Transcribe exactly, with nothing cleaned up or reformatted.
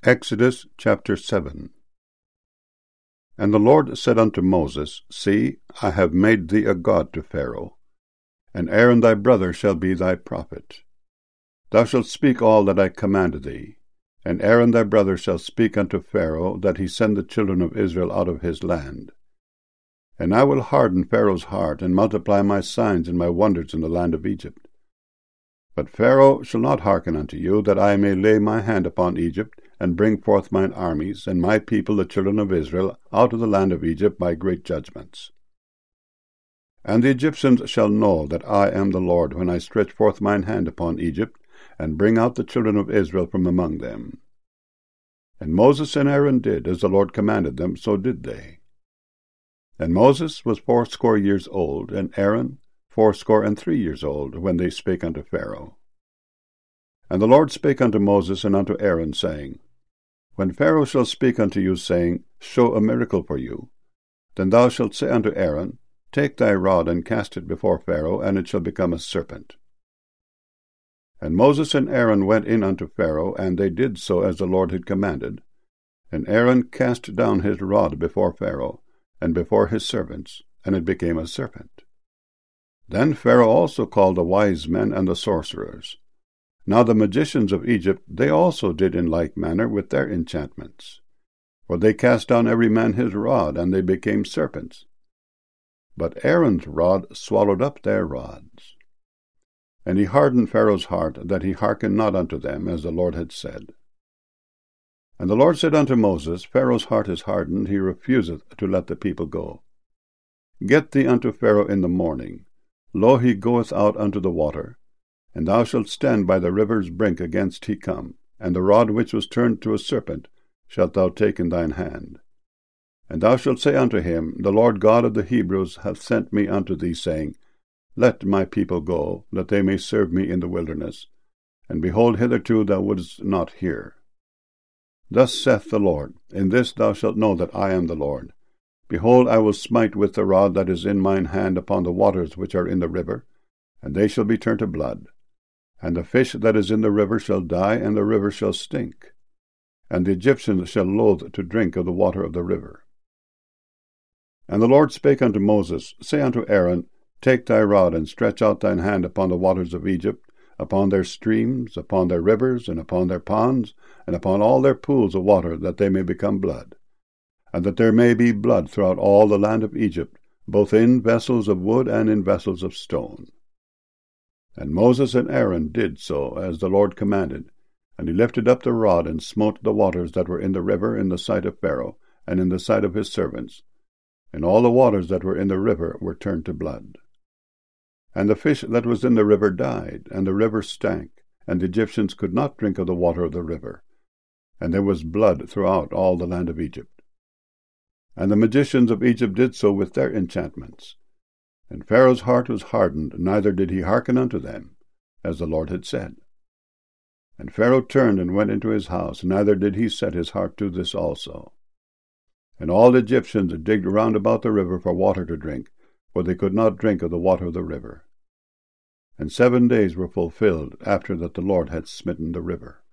Exodus chapter seven. And the Lord said unto Moses, See, I have made thee a god to Pharaoh, and Aaron thy brother shall be thy prophet. Thou shalt speak all that I command thee, and Aaron thy brother shall speak unto Pharaoh, that he send the children of Israel out of his land. And I will harden Pharaoh's heart, and multiply my signs and my wonders in the land of Egypt. But Pharaoh shall not hearken unto you, that I may lay my hand upon Egypt, and bring forth mine armies, and my people the children of Israel, out of the land of Egypt by great judgments. And the Egyptians shall know that I am the Lord, when I stretch forth mine hand upon Egypt, and bring out the children of Israel from among them. And Moses and Aaron did, as the Lord commanded them, so did they. And Moses was fourscore years old, and Aaron fourscore and three years old, when they spake unto Pharaoh. And the Lord spake unto Moses and unto Aaron, saying, When Pharaoh shall speak unto you, saying, Show a miracle for you, then thou shalt say unto Aaron, Take thy rod, and cast it before Pharaoh, and it shall become a serpent. And Moses and Aaron went in unto Pharaoh, and they did so as the Lord had commanded. And Aaron cast down his rod before Pharaoh, and before his servants, and it became a serpent. Then Pharaoh also called the wise men and the sorcerers. Now the magicians of Egypt, they also did in like manner with their enchantments. For they cast down every man his rod, and they became serpents. But Aaron's rod swallowed up their rods. And he hardened Pharaoh's heart, that he hearkened not unto them, as the Lord had said. And the Lord said unto Moses, Pharaoh's heart is hardened, he refuseth to let the people go. Get thee unto Pharaoh in the morning. Lo, he goeth out unto the water, and thou shalt stand by the river's brink against he come, and the rod which was turned to a serpent shalt thou take in thine hand. And thou shalt say unto him, The Lord God of the Hebrews hath sent me unto thee, saying, Let my people go, that they may serve me in the wilderness. And behold, hitherto thou wouldest not hear. Thus saith the Lord, In this thou shalt know that I am the Lord. Behold, I will smite with the rod that is in mine hand upon the waters which are in the river, and they shall be turned to blood. And the fish that is in the river shall die, and the river shall stink. And the Egyptians shall loathe to drink of the water of the river. And the Lord spake unto Moses, Say unto Aaron, Take thy rod, and stretch out thine hand upon the waters of Egypt, upon their streams, upon their rivers, and upon their ponds, and upon all their pools of water, that they may become blood. And that there may be blood throughout all the land of Egypt, both in vessels of wood and in vessels of stone. And Moses and Aaron did so, as the Lord commanded, and he lifted up the rod, and smote the waters that were in the river in the sight of Pharaoh, and in the sight of his servants. And all the waters that were in the river were turned to blood. And the fish that was in the river died, and the river stank, and the Egyptians could not drink of the water of the river. And there was blood throughout all the land of Egypt. And the magicians of Egypt did so with their enchantments. And Pharaoh's heart was hardened, neither did he hearken unto them, as the Lord had said. And Pharaoh turned and went into his house, neither did he set his heart to this also. And all the Egyptians digged round about the river for water to drink, for they could not drink of the water of the river. And seven days were fulfilled after that the Lord had smitten the river.